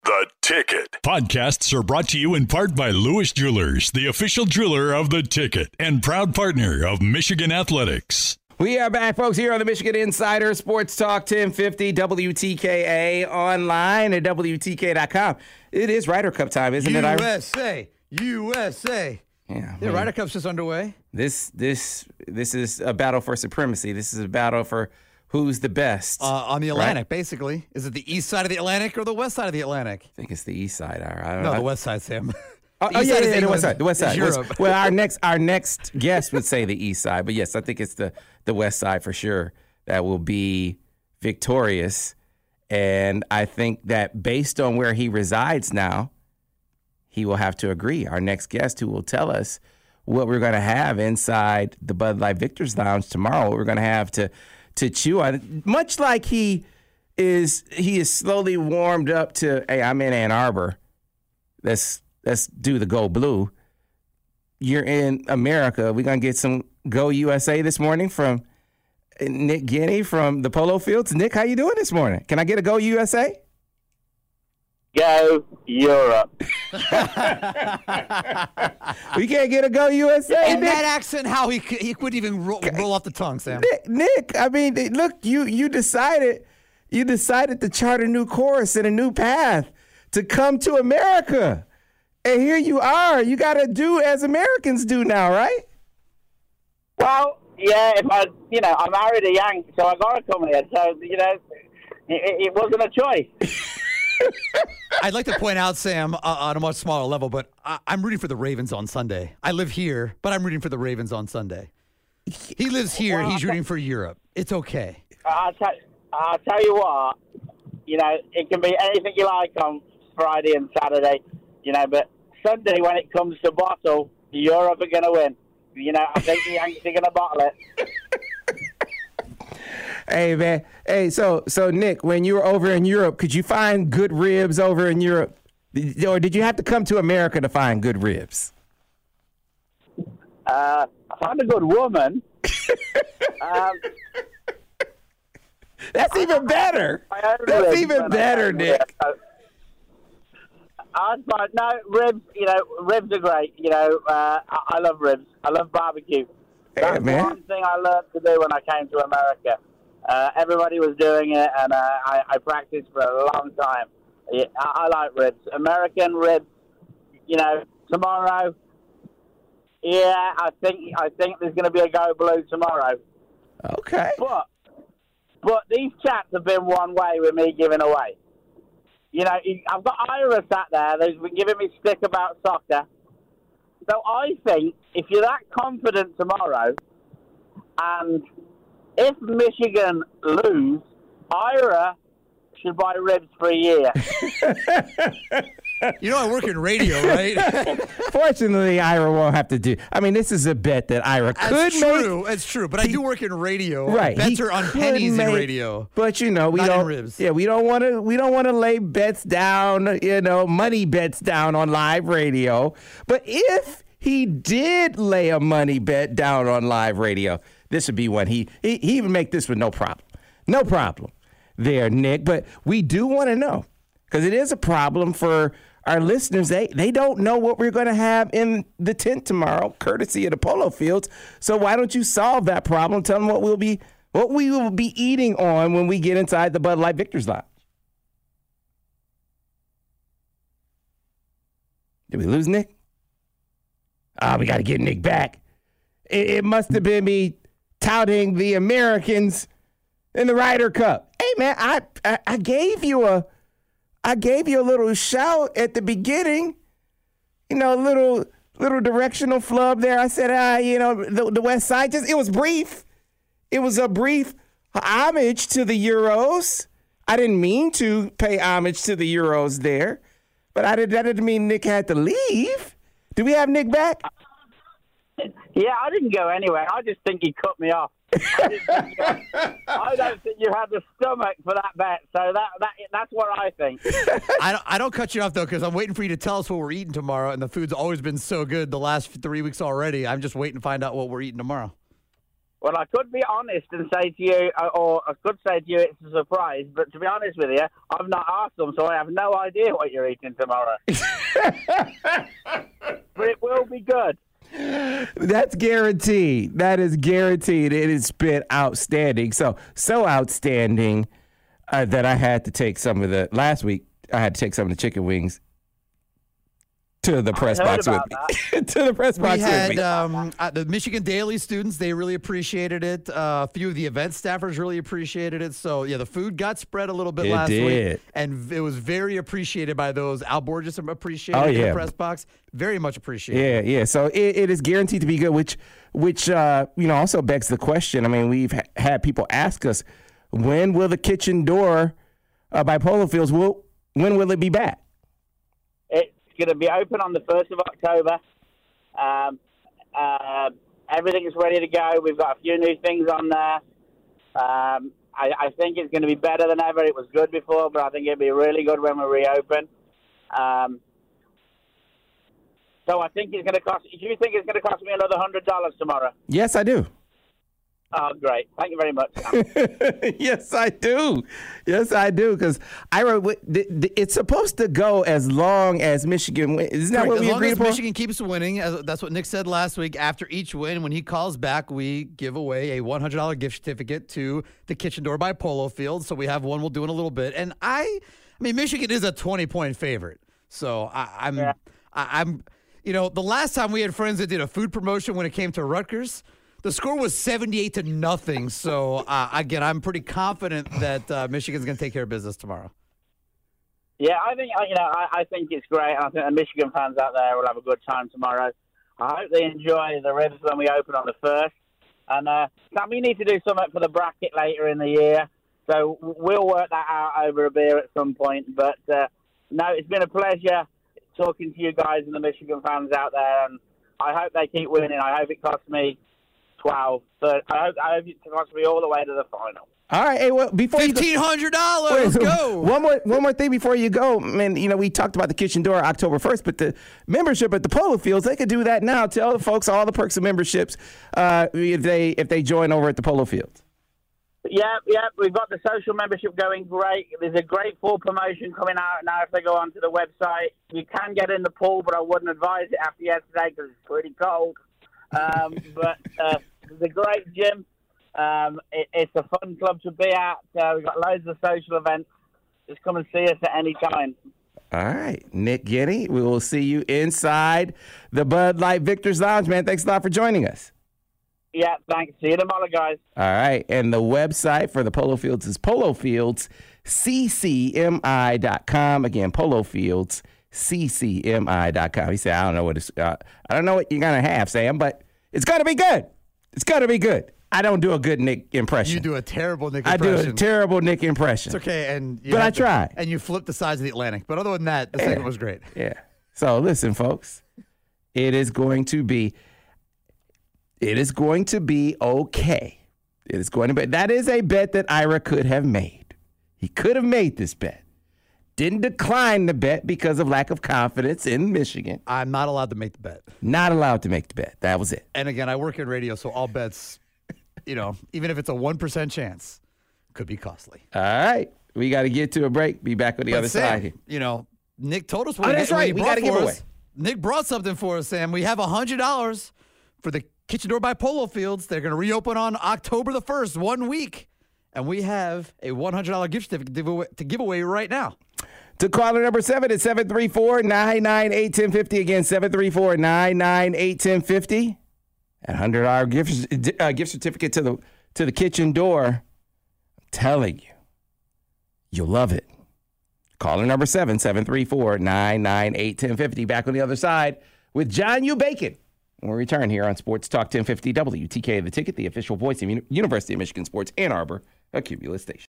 The Ticket. Podcasts are brought to you in part by Lewis Jewelers, the official jeweler of The Ticket and proud partner of Michigan Athletics. We are back, folks, here on the Michigan Insider Sports Talk 1050 WTKA online at WTK.com. It is Ryder Cup time, isn't it, Ira? USA. Yeah, The Ryder Cup's just underway. This is a battle for supremacy. This is a battle for who's the best. On the Atlantic, right? Basically. Is it the east side of the Atlantic or the west side of the Atlantic? I think it's the east side, Ira. I don't No, know. the west side, Sam. The west side. The west side. Europe. Well, our next guest would say the east side, but yes, I think it's the west side for sure that will be victorious. And I think that based on where he resides now, he will have to agree. Our next guest, who will tell us what we're going to have inside the Bud Light Victor's Lounge tomorrow, what we're going to have to chew on, much like he is slowly warmed up to, hey, I'm in Ann Arbor. Let's do the Go Blue. You're in America. We're going to get some Go USA this morning from Nick Guinea from the Polo Fields. Nick, how you doing this morning? Can I get a Go USA? Go Europe. We can't get a Go USA. In Nick. that accent, how he couldn't even roll off the tongue, Sam. Nick, I mean, look, you decided to chart a new course and a new path to come to America. And here you are. You got to do as Americans do now, right? Well, yeah, I married a Yank, so I got to come here. So, it wasn't a choice. I'd like to point out, Sam, on a much smaller level, but I'm rooting for the Ravens on Sunday. I live here, but I'm rooting for the Ravens on Sunday. He lives here. Well, he's rooting for Europe. It's okay. I'll tell you what, it can be anything you like on Friday and Saturday, but Sunday when it comes to bottle, Europe are going to win. I think the Yankees are going to bottle it. Hey, man. Hey, so Nick, when you were over in Europe, could you find good ribs over in Europe? Or did you have to come to America to find good ribs? I found a good woman. That's even better. That's even better, Nick. Ribs, ribs are great. I love ribs. I love barbecue. That's one thing I learned to do when I came to America. Everybody was doing it, and I practiced for a long time. I like ribs. American ribs, tomorrow. Yeah, I think there's going to be a Go Blue tomorrow. Okay. But these chats have been one way with me giving away. I've got Ira sat there who's been giving me stick about soccer. So I think if you're that confident tomorrow, and if Michigan lose, Ira should buy ribs for a year. I work in radio, right? Fortunately, Ira won't have to do. I mean, this is a bet that Ira could make. That's true. But I do work in radio. Right. Bets are on pennies in radio. But we not don't. In ribs. Yeah, we don't want to lay bets down. Money bets down on live radio. But if he did lay a money bet down on live radio, this would be one he would make this with no problem. No problem there, Nick. But we do want to know, because it is a problem for our listeners. They don't know what we're going to have in the tent tomorrow, courtesy of the Polo Fields. So why don't you solve that problem? Tell them what we will be eating on when we get inside the Bud Light Victor's Lounge. Did we lose Nick? We got to get Nick back. It must have been me touting the Americans in the Ryder Cup. Hey, man, I gave you a little shout at the beginning. A little directional flub there. I said, the West Side. It was brief. It was a brief homage to the Euros. I didn't mean to pay homage to the Euros there, but that didn't mean Nick had to leave. Do we have Nick back? Yeah, I didn't go anywhere. I just think he cut me off. I don't think you had the stomach for that bet, so that's what I think. I don't cut you off, though, because I'm waiting for you to tell us what we're eating tomorrow, and the food's always been so good the last 3 weeks already. I'm just waiting to find out what we're eating tomorrow. Well, I could be honest and say to you, or I could say to you it's a surprise, but to be honest with you, I've not asked them, so I have no idea what you're eating tomorrow. But it will be good. That's guaranteed. That is guaranteed. It has been outstanding. So outstanding that I had to take last week, I had to take some of the chicken wings to the press box with me. To the press box with me. The Michigan Daily students, they really appreciated it. A few of the event staffers really appreciated it. So, yeah, the food got spread a little bit last week. And it was very appreciated by those. Al Borges appreciated it in the press box. Very much appreciated. Yeah. So it is guaranteed to be good, which also begs the question. I mean, we've had people ask us, when will the kitchen door by Polo Fields, when will it be back? It's going to be open on the 1st of October. Everything is ready to go. We've got a few new things on there. I think it's going to be better than ever. It was good before, but I think it'll be really good when we reopen. So I think it's going to cost. Do you think it's going to cost me another $100 tomorrow? Yes, I do. Oh, great. Thank you very much, Sam. Yes, I do. Because I wrote, it's supposed to go as long as Michigan wins. Isn't that what we agreed upon? As Michigan keeps winning, that's what Nick said last week. After each win, when he calls back, we give away a $100 gift certificate to the Kitchen Door by Polo Field. So we have one we'll do in a little bit. And I mean, Michigan is a 20-point favorite. So I'm, the last time we had friends that did a food promotion when it came to Rutgers, the score was 78-0. So, again, I'm pretty confident that Michigan's going to take care of business tomorrow. Yeah, I think it's great. I think the Michigan fans out there will have a good time tomorrow. I hope they enjoy the ribs when we open on the 1st. And Sam, we need to do something for the bracket later in the year. So we'll work that out over a beer at some point. But, no, it's been a pleasure talking to you guys and the Michigan fans out there. And I hope they keep winning. I hope it costs me 12. So I hope it costs me all the way to the final. All right. Hey, well, before $1,500. Let's go. One more thing before you go. Man, we talked about the Kitchen Door October 1st, but the membership at the Polo Fields, they could do that now. Tell the folks all the perks of memberships if they join over at the Polo Fields. Yeah, we've got the social membership going great. There's a great fall promotion coming out now if they go onto the website. You can get in the pool, but I wouldn't advise it after yesterday because it's pretty cold. But it's a great gym. It's a fun club to be at. We've got loads of social events. Just come and see us at any time. All right. Nick Guinea, we will see you inside the Bud Light Victor's Lounge, man. Thanks a lot for joining us. Yeah, thanks. See you tomorrow, guys. All right. And the website for the Polo Fields is polofieldccmi.com. Again, polofieldccmi.com. He said, I don't know what you're going to have, Sam, but it's going to be good. It's going to be good. I don't do a good Nick impression. You do a terrible Nick impression. I do a terrible Nick impression. It's okay. But I try. And you flip the sides of the Atlantic. But other than that, the segment was great. Yeah. So listen, folks, it is going to be okay. It is going to be. That is a bet that Ira could have made. He could have made this bet. Didn't decline the bet because of lack of confidence in Michigan. I'm not allowed to make the bet. Not allowed to make the bet. That was it. And again, I work in radio, so all bets, even if it's a 1% chance, could be costly. All right. We got to get to a break. Be back on the other side here. Nick told us what that's right. We got to give away. Nick brought something for us, Sam. We have $100 for the Kitchen Door by Polo Fields. They're going to reopen on October the 1st, 1 week. And we have a $100 gift certificate to give away right now. To caller number 7 is 734-998-1050. Again, 734-998-1050. That $100 gift certificate to the Kitchen Door. I'm telling you, you'll love it. Caller number 7, 734-998-1050. Back on the other side with John U. Bacon. We'll return here on Sports Talk 1050 WTK, The Ticket, the official voice of University of Michigan Sports, Ann Arbor, a Cumulus station.